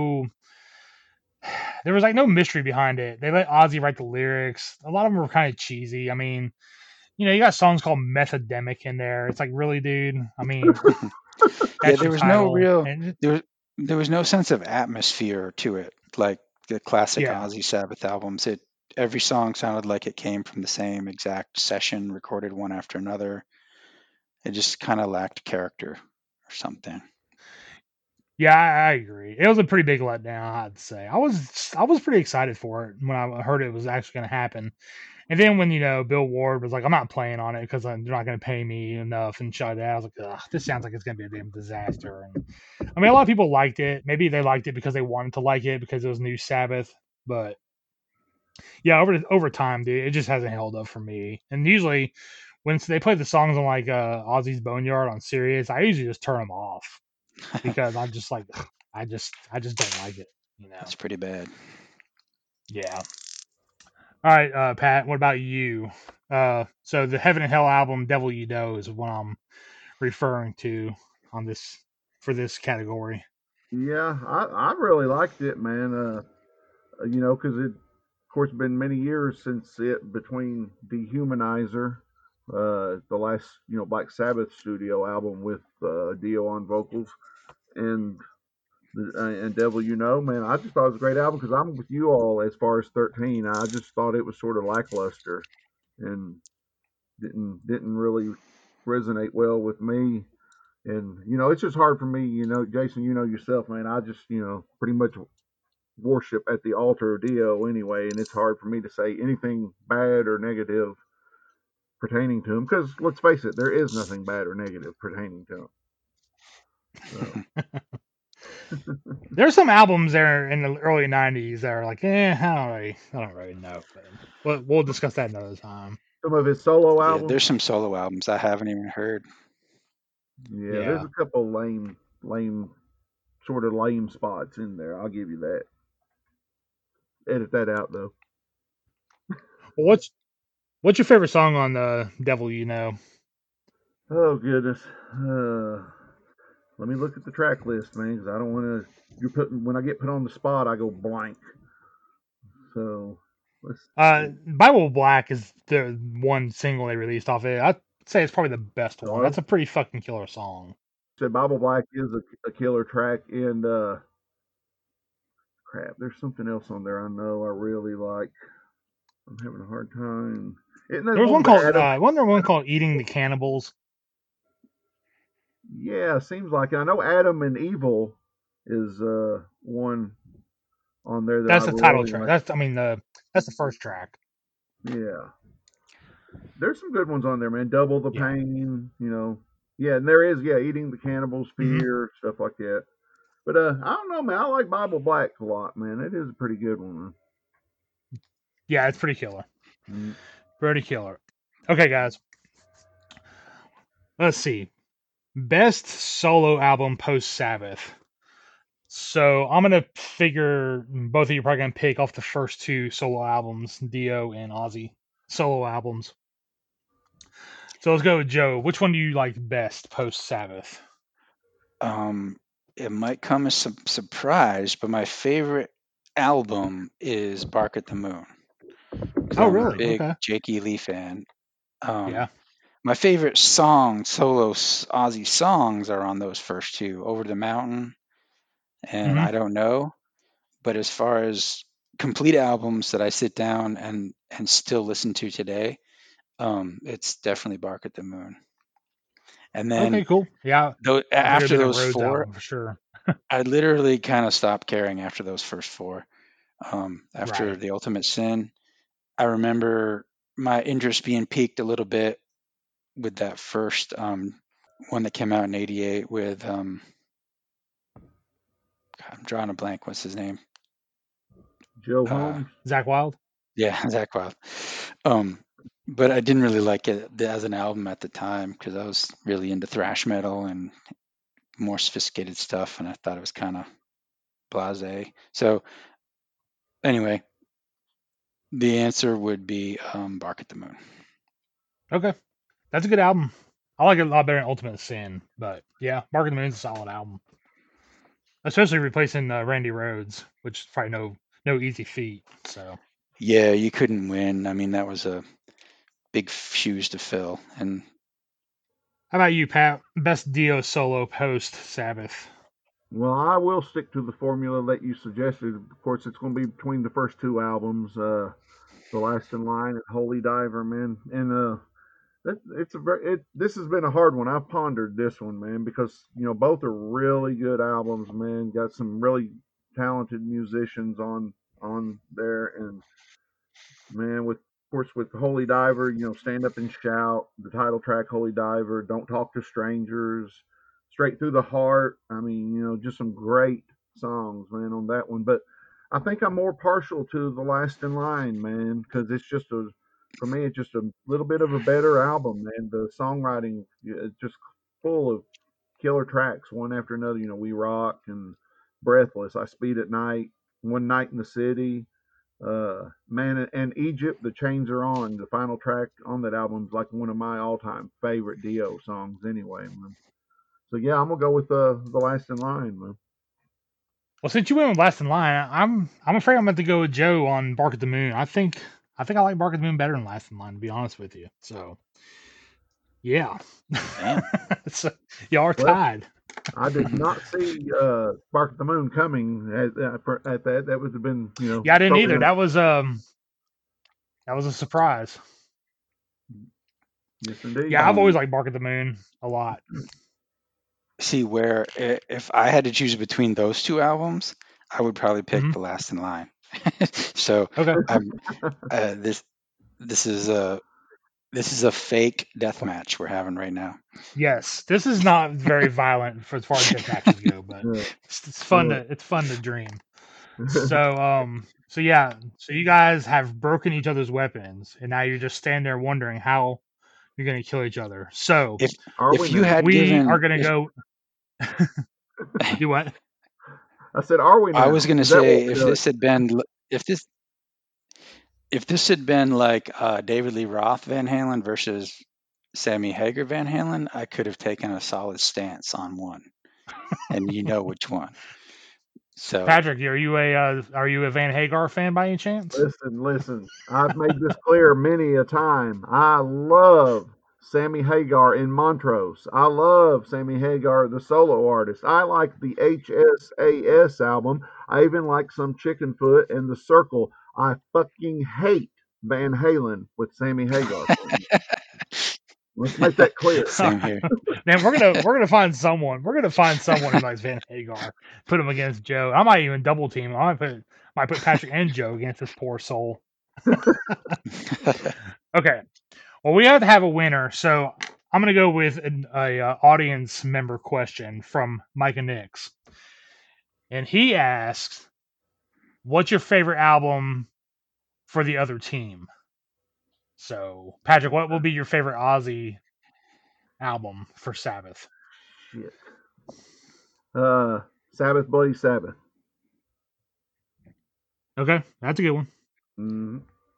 like no mystery behind it. They let Ozzy write the lyrics. A lot of them were kind of cheesy. I mean, you got songs called Methodemic in there. It's like, really, dude? I mean, that's there your was title. there was no sense of atmosphere to it, like the classic Yeah. Ozzy Sabbath albums. Every song sounded like it came from the same exact session, recorded one after another. It just kind of lacked character or something. Yeah, I agree. It was a pretty big letdown, I'd say. I was pretty excited for it when I heard it was actually going to happen. And then when Bill Ward was like, "I'm not playing on it because they're not going to pay me enough," and shut it down, I was like, "Ugh, this sounds like it's going to be a damn disaster." And I mean, a lot of people liked it. Maybe they liked it because they wanted to like it because it was New Sabbath. But yeah, over time, dude, it just hasn't held up for me. And usually, when they play the songs on like Ozzy's Boneyard on Sirius, I usually just turn them off because I'm just like, ugh, I just don't like it. That's pretty bad. Yeah. All right, Pat. What about you? So the Heaven and Hell album, "Devil You Know," is what I'm referring to on this for this category. Yeah, I really liked it, man. Because it, of course, been many years since it between Dehumanizer, the last Black Sabbath studio album with Dio on vocals, and and Devil You Know, man. I just thought it was a great album because I'm with you all as far as 13. I just thought it was sort of lackluster and didn't really resonate well with me. And it's just hard for me. Jason, yourself, man. I just pretty much worship at the altar of Dio anyway, and it's hard for me to say anything bad or negative pertaining to him because let's face it, there is nothing bad or negative pertaining to him. So. There's some albums there in the early '90s that are like, I don't really know. But we'll discuss that another time. Some of his solo Yeah, albums, there's some solo albums I haven't even heard. yeah, there's Yeah. a couple sort of lame spots in there. I'll give you that. Edit that out though. Well, what's your favorite song on the Devil You Know? Oh goodness. Let me look at the track list, man, because I don't want to. You're putting when I get put on the spot, I go blank. So let's see. Bible Black is the one single they released off it. I'd say it's probably the best one. So That's a pretty fucking killer song. said Bible Black is a killer track, and crap, there's something else on there I know I really like. I'm having a hard time. Isn't that There was one one with called Adam? wasn't there one called "Eating the Cannibals"? Yeah, seems like it. I know Adam and Evil is one on there that I That's the title really track. like. That's the first track. Yeah, there's some good ones on there, man. Double the Yeah. Pain, Yeah, and there is, Eating the Cannibals, hmm Fear, stuff like that. But I don't know, man. I like Bible Black a lot, man. It is a pretty good one. Yeah, it's pretty killer. Mm. Pretty killer. Okay, guys. Let's see. Best solo album post Sabbath. So I'm gonna figure both of you are probably gonna pick off the first two solo albums, Dio and Ozzy solo albums. So let's go with Joe. Which one do you like best post Sabbath? It might come as some surprise, but my favorite album is Bark at the Moon because Oh, I'm a really? big Okay. Jake E. Lee fan. Um, Yeah. my favorite solo Ozzy songs are on those first two, Over the Mountain and hmm I Don't Know. But as far as complete albums that I sit down and still listen to today, it's definitely Bark at the Moon. And then Okay, cool. Yeah, a bigger after than a those Rhodes four, album for sure. I literally kind of stopped caring after those first four. After Right. The Ultimate Sin, I remember my interest being piqued a little bit with that first one that came out in '88 with God, I'm drawing a blank. What's his name? Joe Uh, Holmes. Zach Wild. yeah, Zach Wild. Um, but I didn't really like it as an album at the time because I was really into thrash metal and more sophisticated stuff, and I thought it was kind of blasé. So anyway, the answer would be Bark at the Moon. Okay, that's a good album. I like it a lot better than Ultimate Sin, but yeah, Bark at the Moon's a solid album, especially replacing Randy Rhodes, which is probably no easy feat. So Yeah, you couldn't win. I mean, that was a big shoes to fill. And how about you, Pat? Best Dio solo post Sabbath. Well, I will stick to the formula that you suggested. Of course, it's going to be between the first two albums, The Last in Line and Holy Diver, man. And This has been a hard one. I've pondered this one, man, because both are really good albums, man. Got some really talented musicians on there, and man, with of course with Holy Diver, Stand Up and Shout, the title track, Holy Diver, Don't Talk to Strangers, Straight Through the Heart. I mean, just some great songs, man, on that one. But I think I'm more partial to The Last in Line, man, because for me, it's just a little bit of a better album, man. The songwriting is just full of killer tracks, one after another. We Rock and Breathless, I Speed at Night, One Night in the City. Man, and Egypt, The Chains Are On, the final track on that album is like one of my all-time favorite Dio songs anyway, man. So yeah, I'm gonna go with the Last in Line, man. Well, since you went with Last in Line, I'm afraid I'm going to go with Joe on Bark at the Moon. I think I like Bark at the Moon better than Last in Line, to be honest with you. So yeah, so y'all are tied. I did not see Bark at the Moon coming at that. That would have been, Yeah, I didn't either. That was a surprise. Yes, indeed. Yeah, I've always liked Bark at the Moon a lot. See, where if I had to choose between those two albums, I would probably pick The Last in Line. So okay. This is a fake death match we're having right now. Yes, this is not very violent for as far as death matches go, but it's fun to dream. So you guys have broken each other's weapons, and now you're just standing there wondering how you're going to kill each other. So if you had we given, are going to go. Do what? I said, are we? Now? I was going to say if this had been like David Lee Roth Van Halen versus Sammy Hagar Van Halen, I could have taken a solid stance on one, and you know which one. So Patrick, are you a Van Hagar fan by any chance? Listen. I've made this clear many a time. I love Sammy Hagar in Montrose. I love Sammy Hagar, the solo artist. I like the HSAS album. I even like some Chicken Foot and The Circle. I fucking hate Van Halen with Sammy Hagar. Let's make that clear. Same here. Man, we're gonna find someone. We're gonna find someone who likes Van Hagar. Put him against Joe. I might even double team him. I might put Patrick and Joe against this poor soul. Okay. Well, we have to have a winner, so I'm gonna go with a audience member question from Micah Nix, and he asks, "What's your favorite album for the other team?" So, Patrick, what will be your favorite Ozzy album for Sabbath? Shit. Sabbath, Bloody Sabbath. Okay, that's a good one. Mm-hmm.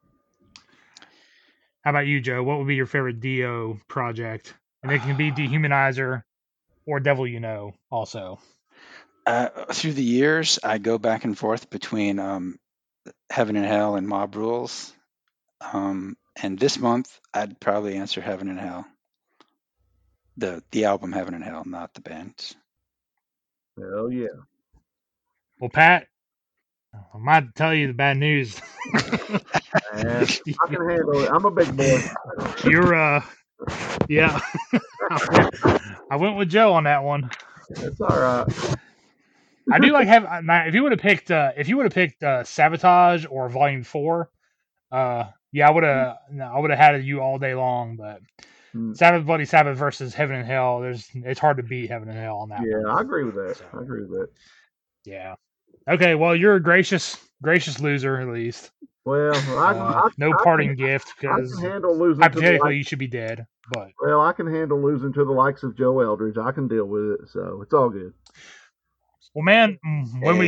How about you, Joe? What would be your favorite Dio project? And it can be Dehumanizer or Devil You Know also. Through the years, I go back and forth between Heaven and Hell and Mob Rules. And this month, I'd probably answer Heaven and Hell. The album Heaven and Hell, not the band. Hell yeah. Well, Pat, I might tell you the bad news. I can handle it. I'm a big boy. You're, yeah. I went with Joe on that one. It's all right. I do like if you would have picked Sabotage or Volume 4, yeah, I would have had you all day long, but Sabbath, Bloody Sabbath versus Heaven and Hell, it's hard to beat Heaven and Hell on that one. Yeah, I agree with that. I agree with that. Yeah. Okay, well, you're a gracious loser, at least. Well, no parting gift, because hypothetically you should be dead. But well, I can handle losing to the likes of Joe Eldridge. I can deal with it, so it's all good. Well, man, when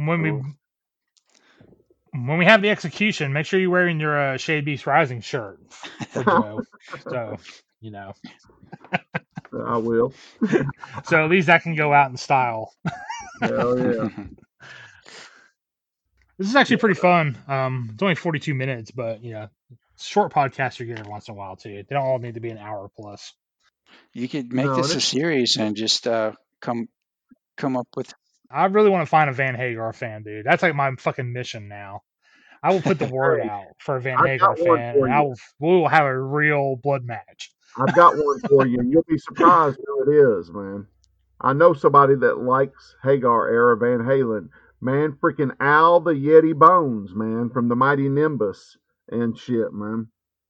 we have the execution, make sure you're wearing your Shade Beast Rising shirt for Joe. So, you know. I will. So at least that can go out in style. Hell yeah. This is actually pretty fun. It's only 42 minutes, but short podcasts you get every once in a while too. They don't all need to be an hour plus. You could make this a series and just come up with. I really want to find a Van Hagar fan, dude. That's like my fucking mission now. I will put the word out for a Van Hagar fan, and we will have a real blood match. I've got one for you. You'll be surprised who it is, man. I know somebody that likes Hagar era Van Halen. Man, freaking Al the Yeti Bones, man, from the Mighty Nimbus and shit, man.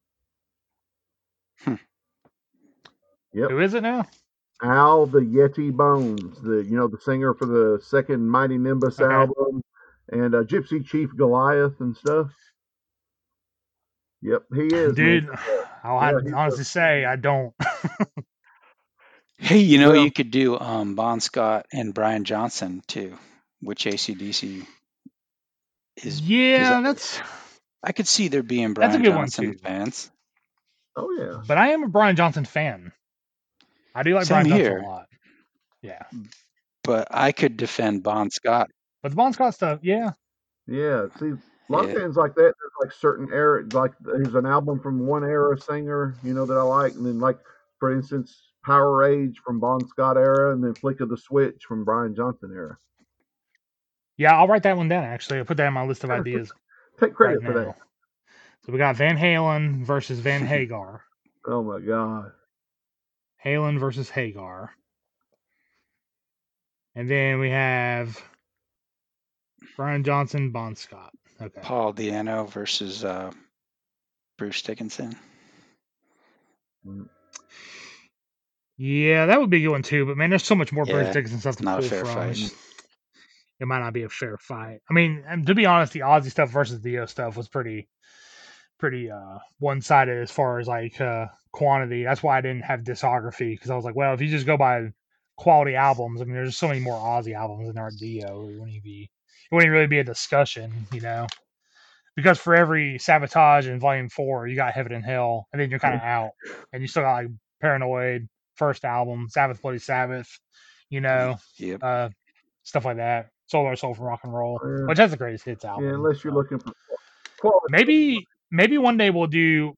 Hmm. Yep. Who is it now? Al the Yeti Bones, the singer for the second Mighty Nimbus Okay. album, and Gypsy Chief Goliath and stuff. Yep, he is, man. Dude, I'll Yeah, have to honestly say I don't. Hey, well, you could do Bon Scott and Brian Johnson too, which ACDC is. Yeah, I could see there being that's a Brian good one Johnson too. fans. oh yeah. But I am a Brian Johnson fan. I do like Same Brian Johnson a here, lot. Yeah. but I could defend Bon Scott. But the Bon Scott stuff, yeah. Yeah, see, a lot of Yeah, bands like that, there's like certain era, like there's an album from one era singer, that I like, and then like for instance, Power Rage from Bon Scott era, and then Flick of the Switch from Brian Johnson era. Yeah, I'll write that one down actually. I'll put that in my list of ideas Take right credit for that. now. So we got Van Halen versus Van Hagar. Oh my god. Halen versus Hagar. And then we have Brian Johnson, Bon Scott. Okay. Paul Di'Anno versus Bruce Dickinson. Yeah, that would be a good one too. But man, there's so much more Bruce Yeah, Dickinson stuff it's to not a pull fair from. fight. It might not be a fair fight. I mean, and to be honest, the Ozzy stuff versus Dio stuff was pretty one sided as far as like quantity. That's why I didn't have discography, because I was like, well, if you just go by quality albums, I mean, there's so many more Ozzy albums than there are Dio. It wouldn't really be a discussion, because for every Sabotage in Volume 4, you got Heaven and Hell, and then you're kind of out, and you still got like Paranoid, first album, Sabbath Bloody Sabbath, Yep. stuff like that. Solar Soul from Rock and Roll, Yeah, which has the greatest hits album. yeah, unless you're So. looking for quality. Maybe one day we'll do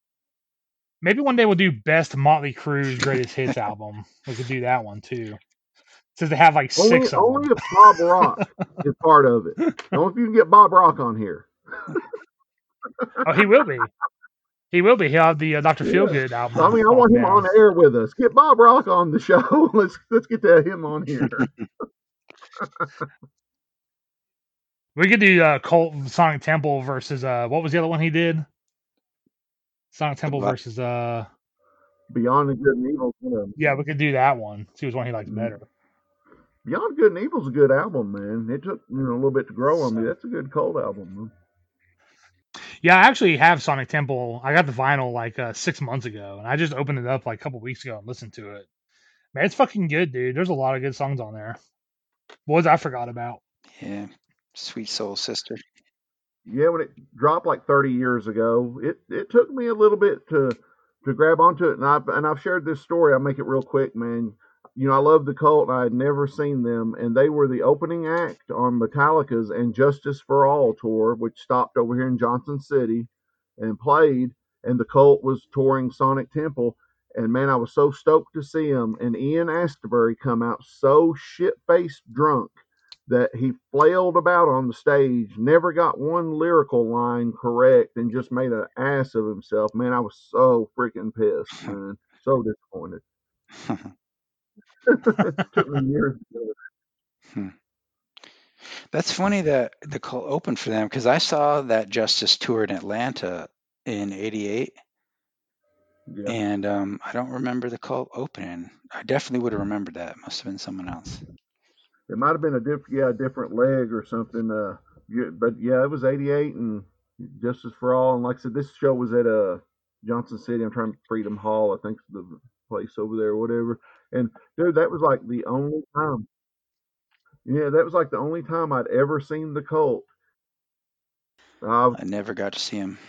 best Motley Crue's greatest hits album. We could do that one too, since they have like Only, 6 of them. only if Bob Rock is part of it. Only if you can get Bob Rock on here. Oh, he will be. He will be. He'll have the Dr. Yeah. Feelgood album. So, I mean, I want him on air with us. Get Bob Rock on the show. Let's get him on here. We could do Cult Sonic Temple versus what was the other one he did? Sonic Temple versus Beyond the Good and Evil. Yeah, we could do that one. See which one he likes better. Beyond Good and Evil's a good album, man. It took a little bit to grow on me. That's a good Cult album, man. Yeah, I actually have Sonic Temple. I got the vinyl like 6 months ago, and I just opened it up like a couple weeks ago and listened to it. Man, it's fucking good, dude. There's a lot of good songs on there. Ones I forgot about. Yeah, Sweet Soul Sister. Yeah, when it dropped like 30 years ago, it took me a little bit to grab onto it, and I've shared this story. I'll make it real quick, man. I love the Cult, and I had never seen them, and they were the opening act on Metallica's And Justice for All tour, which stopped over here in Johnson City and played, and the Cult was touring Sonic Temple, and man, I was so stoked to see them, and Ian Astbury come out so shit-faced drunk that he flailed about on the stage, never got one lyrical line correct, and just made an ass of himself. Man, I was so freaking pissed, man. So disappointed. Took me years to do Hmm. That's funny that the Cult opened for them, because I saw that Justice tour in Atlanta in '88, Yeah. and I don't remember the Cult opening. I definitely would have remembered that. It must have been someone else. It might have been a different leg or something. But yeah, it was '88 and Justice for All. And like I said, this show was at Johnson City. I'm trying Freedom Hall, I think, the place over there, or whatever. And dude, that was like the only time. Yeah, that was like the only time I'd ever seen the Cult. I never got to see him.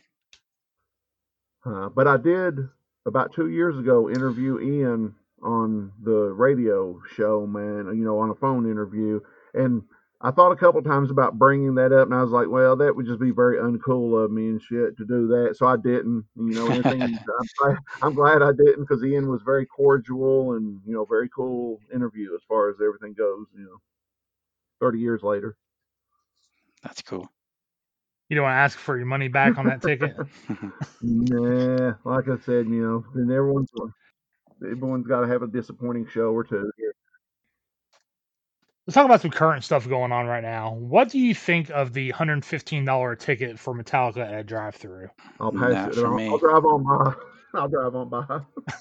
But I did about 2 years ago interview Ian on the radio show, man. On a phone interview, and I thought a couple times about bringing that up, and I was like, well, that would just be very uncool of me and shit to do that, so I didn't. I'm glad I didn't, because Ian was very cordial and very cool interview as far as everything goes. 30 years later. That's cool. You don't want to ask for your money back on that ticket? Nah, like I said, then everyone's got to have a disappointing show or two. Let's talk about some current stuff going on right now. What do you think of the $115 ticket for Metallica at a drive-through? I'll pass Not it. for I'll me. drive on by. I'll drive on by.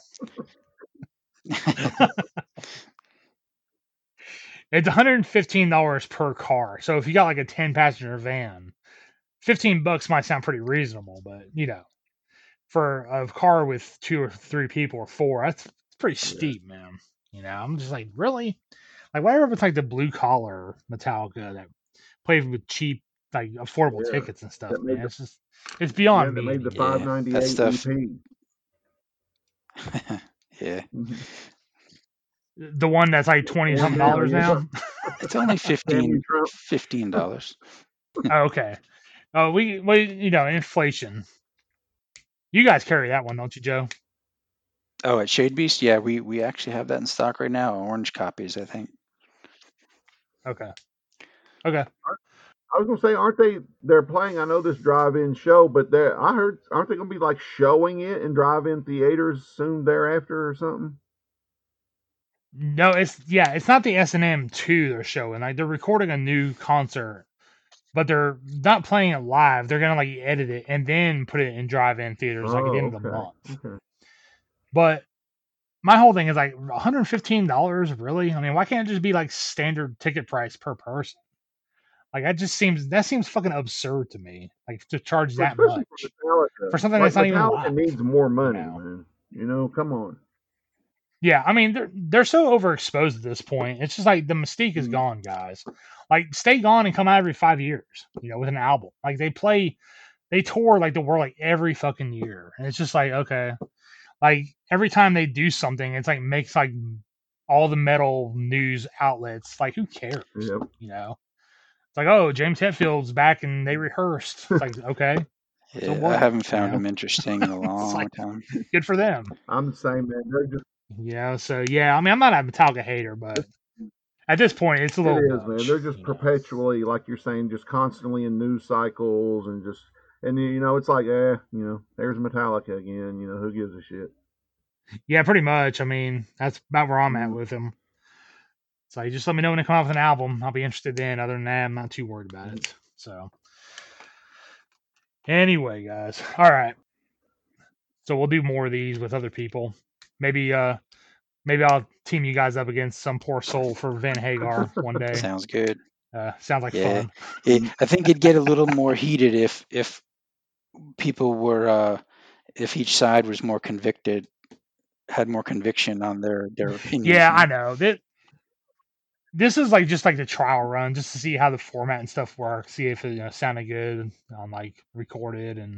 It's $115 per car. So if you got like a 10-passenger van, $15 might sound pretty reasonable, but for a car with 2 or 3 people or 4, that's pretty steep, man. I'm just like, really? Like, whatever it's like the blue collar Metallica that plays with cheap, like affordable Yeah, tickets and stuff, that made man. the It's beyond that me made the anymore. Yeah, that 598 stuff. EP. Yeah, The one that's like 20 something Now, dollars yeah, now. it's only Family Trump. $15. Oh, okay. Oh, we inflation. You guys carry that one, don't you, Joe? Oh, at Shade Beast, yeah, we actually have that in stock right now. Orange copies, I think. Okay. I was gonna say, aren't they? They're playing. I know this drive-in show, but I heard, aren't they gonna be like showing it in drive-in theaters soon thereafter or something? No, it's not the S&M 2 they're showing. Like they're recording a new concert, but they're not playing it live. They're gonna like edit it and then put it in drive-in theaters like at the end Oh, of the okay. month. Okay. But my whole thing is like $115, really? I mean, why can't it just be like standard ticket price per person? Like that seems fucking absurd to me. Like to charge that Especially much for Metallica. for something Like that's not even Metallica live. needs more money, man. Come on. Yeah, I mean they're so overexposed at this point. It's just like the mystique is gone, guys. Like stay gone and come out every 5 years, with an album. Like they tour like the world like every fucking year, and it's just like okay, like every time they do something, it's like makes like all the metal news outlets like who cares, Yep. It's like oh James Hetfield's back and they rehearsed. It's like okay, so Yeah, I what? haven't found them interesting in a It's long like time. good for them. I'm the same, man. They're just So yeah, I mean I'm not a Metallica hater, but at this point, it's a It little is, man. much. They're just perpetually, like you're saying, just constantly in news cycles and it's like, there's Metallica again. Who gives a shit? Yeah, pretty much. I mean, that's about where I'm at with them. So just let me know when they come out with an album. I'll be interested in. Other than that, I'm not too worried about it. So anyway, guys. All right. So we'll do more of these with other people. Maybe I'll team you guys up against some poor soul for Van Hagar one day. Sounds good. Sounds like fun. I think it'd get a little more heated if people were if each side was more convicted, had more conviction on their opinions. Yeah, I know. This is like just like the trial run, just to see how the format and stuff works, see if it sounded good on like recorded, and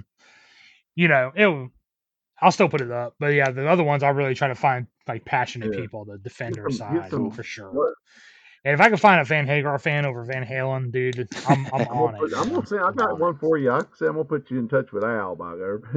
I'll still put it up. But yeah, the other ones I'll really try to find like passionate people to defend their side for sure. What? And if I can find a Van Hagar fan over Van Halen, dude, I'm on it. I'm gonna say I got one for you. I say I'm gonna put you in touch with Al, by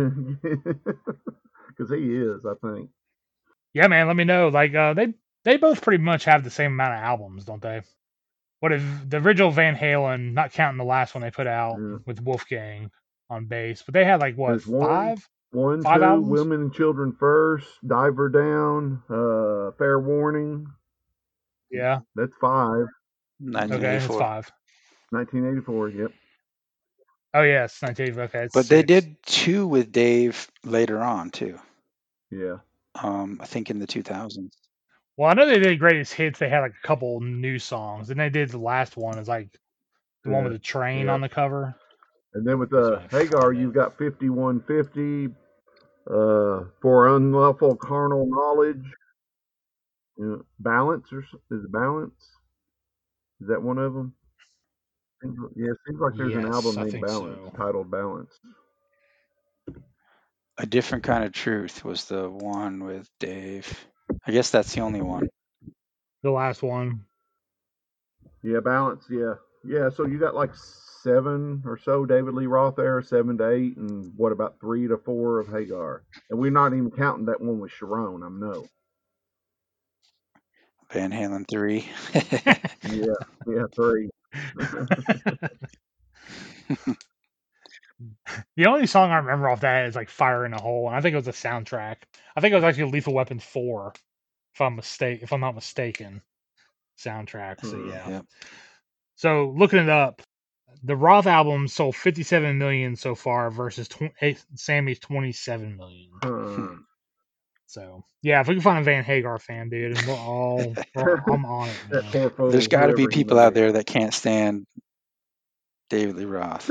because he is, I think. Yeah, man. Let me know. Like they both pretty much have the same amount of albums, don't they? What if the original Van Halen, not counting the last one they put out with Wolfgang on bass, but they had like what, five? One, five two, albums? Women and Children First, Diver Down, Fair Warning. Yeah. That's 5. 1984. Okay, that's 5. 1984, yep. Oh yes, 1984. Okay, but 6. They did 2 with Dave later on too. Yeah. I think in the 2000s. Well, I know they did Greatest Hits. They had like a couple new songs, and they did the last one is like the one with the train on the cover. And then with Hagar, you've got 5150, For Unlawful Carnal Knowledge. Balance, is it Balance? Is that one of them? Yeah, it seems like there's an album named Balance, titled Balance. A Different Kind of Truth was the one with Dave. I guess that's the only one. The last one. Yeah, Balance, yeah. Yeah, so you got like 7 or so David Lee Roth there, 7 to 8, and what about 3 to 4 of Hagar? And we're not even counting that one with Sharon, I know. Van Halen 3. yeah, 3. The only song I remember off that is like "Fire in a Hole," and I think it was a soundtrack. I think it was actually Lethal Weapon 4, if I'm not mistaken, soundtrack. So yeah. Yep. So looking it up, the Roth album sold 57 million so far versus Sammy's 27 million. So yeah, if we can find a Van Hagar fan, dude, and I'm on it, That man. poor fool, There's got to be whoever he people may out be. there that can't stand David Lee Roth.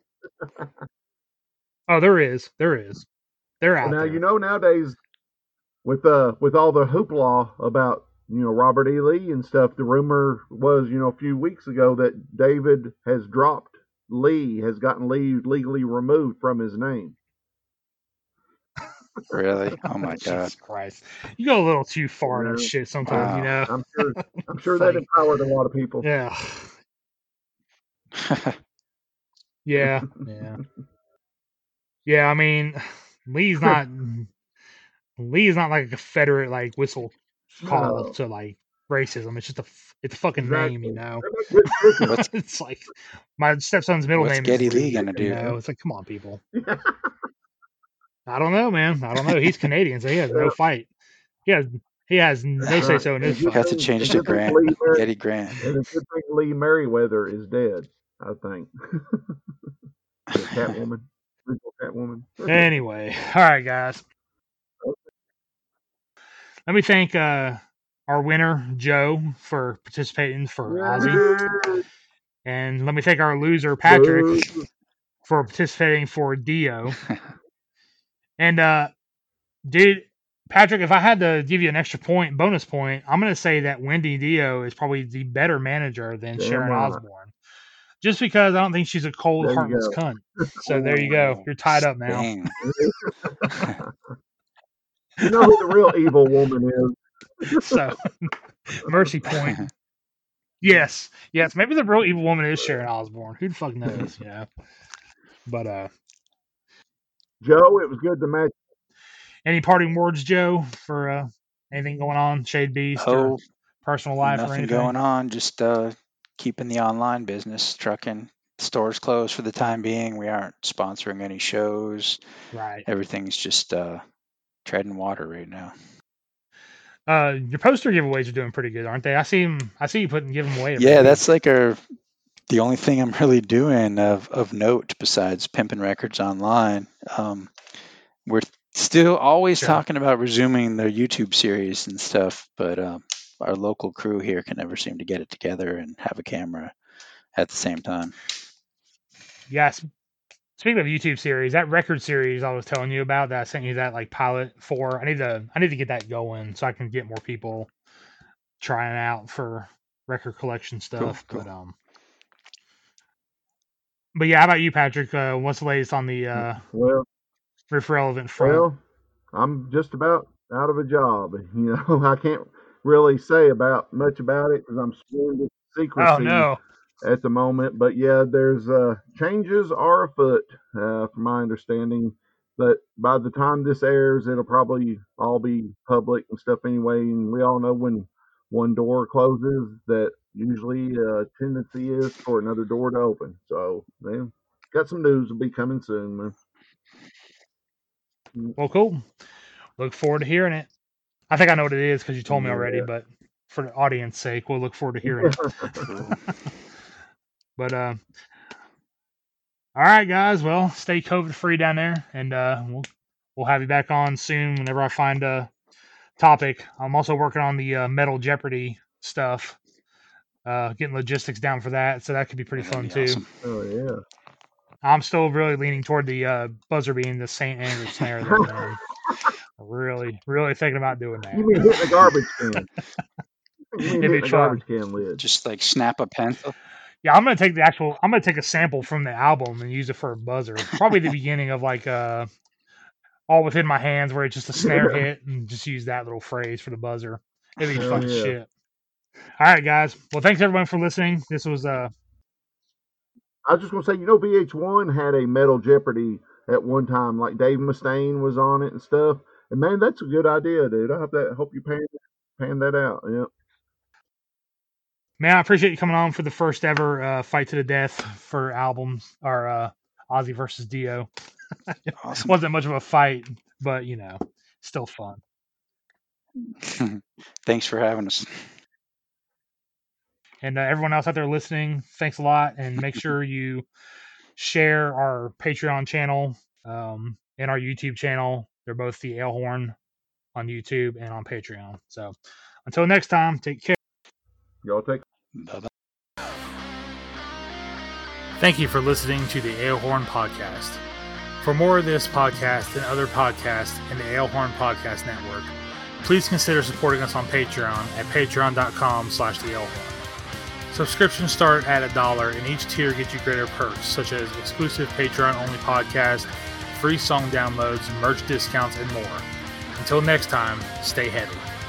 Oh, there is. They're out Well, now there. you know nowadays with all the hoopla about Robert E. Lee and stuff, the rumor was a few weeks ago that David has dropped Lee, has gotten Lee legally removed from his name. Really? Oh my God. Jesus Christ. You go a little too far in that Yeah. shit sometimes, you Wow. know. I'm sure It's that like, empowered a lot of people. yeah. Yeah. Yeah, I mean, Lee's not like a Confederate like whistle call No, to like racism. It's just it's a fucking name, you exactly. know. That makes good business. What's It's like my stepson's middle what's name is Geddy Lee Lee, gonna you do? know. It's like, come on, people. I don't know, man. I don't know. He's Canadian, so he has no fight. He has no That's say right. so in And a this You good have fight. to thing, change a to good thing Grant. Lee Mer- Geddy Grant. and a good thing Lee Merriweather is dead. I think. The Catwoman, original Catwoman. Anyway, all right, guys. Let me thank our winner Joe for participating for Ozzy, and let me thank our loser Patrick Boo. for participating for Dio. And dude, Patrick, if I had to give you an extra bonus point, I'm gonna say that Wendy Dio is probably the better manager than Damn Sharon right. Osbourne. Just because I don't think she's a cold, There you heartless go. cunt. So there you go. Oh, You're tied up now. dang. You know who the real evil woman is. So mercy point. Yes. Maybe the real evil woman is Sharon Osbourne. Who the fuck knows? You know. But Joe, it was good to match. any parting words, Joe, for anything going on, Shade Beast or Oh, personal life or nothing anything? going on. Just keeping the online business trucking. Stores closed for the time being. We aren't sponsoring any shows. Right. Everything's just treading water right now. Your poster giveaways are doing pretty good, aren't they? I see you give them away every Yeah, week. that's like the only thing I'm really doing of note besides pimping records online. We're still always Sure. talking about resuming the YouTube series and stuff, but our local crew here can never seem to get it together and have a camera at the same time. Yes. Speaking of YouTube series, that record series I was telling you about that I sent you that like pilot for, I need to get that going so I can get more people trying out for record collection stuff. Cool. But yeah, how about you, Patrick? What's the latest on the Well, Riff Relevant front? well, I'm just about out of a job. I can't really say much about it because I'm sworn to secrecy. Oh no. At the moment. But yeah, there's changes are afoot, from my understanding. But by the time this airs, it'll probably all be public and stuff anyway. And we all know when one door closes, that usually a tendency is for another door to open. So, man, got some news will be coming soon, man. Well, cool. Look forward to hearing it. I think I know what it is because you told me already, Yeah. but for the audience sake, we'll look forward to hearing it. Cool. But all right, guys. Well, stay COVID free down there, and we'll have you back on soon whenever I find a topic. I'm also working on the Metal Jeopardy stuff, getting logistics down for that, so that could be pretty fun too. Awesome. Oh yeah. I'm still really leaning toward the buzzer being the St. Andrew snare, though, man. Really thinking about doing that. You mean hitting a garbage can? You mean It'd be hitting a fun. garbage can lid? Just like snap a pencil. Yeah, I'm gonna take a sample from the album and use it for a buzzer. Probably the beginning of like All Within My Hands, where it's just a snare hit, and just use that little phrase for the buzzer. It'd be Hell fun as yeah. shit. All right, guys. Well, thanks everyone for listening. This was I was just gonna say, VH1 had a Metal Jeopardy at one time, like Dave Mustaine was on it and stuff. And man, that's a good idea, dude. I hope you pan that out. Yeah. man, I appreciate you coming on for the first ever fight to the death for albums or Ozzy versus Dio. Awesome. Wasn't much of a fight, but still fun. Thanks for having us. And everyone else out there listening, thanks a lot. And make sure you share our Patreon channel and our YouTube channel. They're both the Ale Horn on YouTube and on Patreon. So until next time, take care. Y'all take. Bye-bye. Thank you for listening to the Ale Horn Podcast. For more of this podcast and other podcasts in the Ale Horn Podcast Network, please consider supporting us on Patreon at patreon.com/thealehorn. Subscriptions start at $1, and each tier gets you greater perks, such as exclusive Patreon-only podcasts, free song downloads, merch discounts, and more. Until next time, stay heavy.